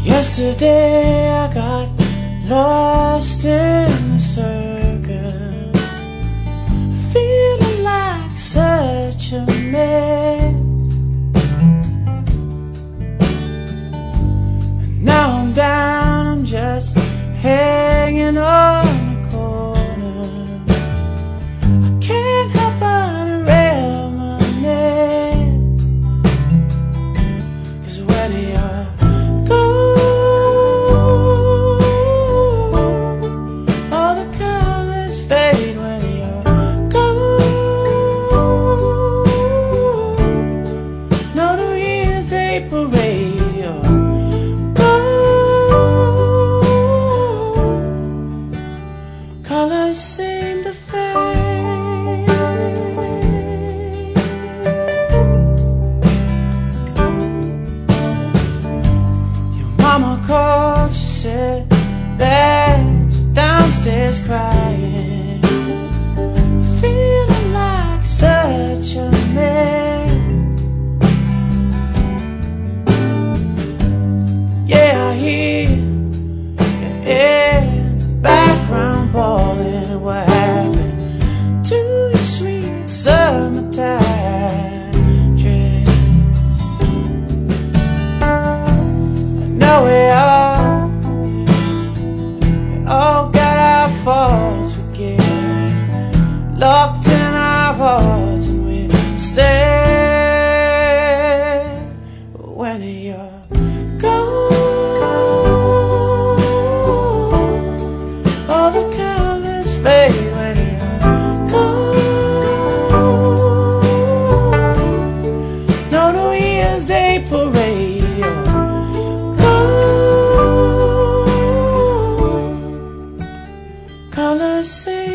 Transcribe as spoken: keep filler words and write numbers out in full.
Yesterday I got lost in the circus, feeling like such a mess. And now I'm down, I'm just hanging on the corner. I can't help but reminisce, 'cause when you're gone, parade, you're gone. Colors seem to fade. Your mama called, she said that you're downstairs crying, feeling like such a mess. Here in the background bawling, what happened to your sweet summertime dress? I know we all, we all got our faults, we get locked in our hearts and we stay. But when you're gone, when you're gone, no New Year's Day parade, you're gone. Colors sing.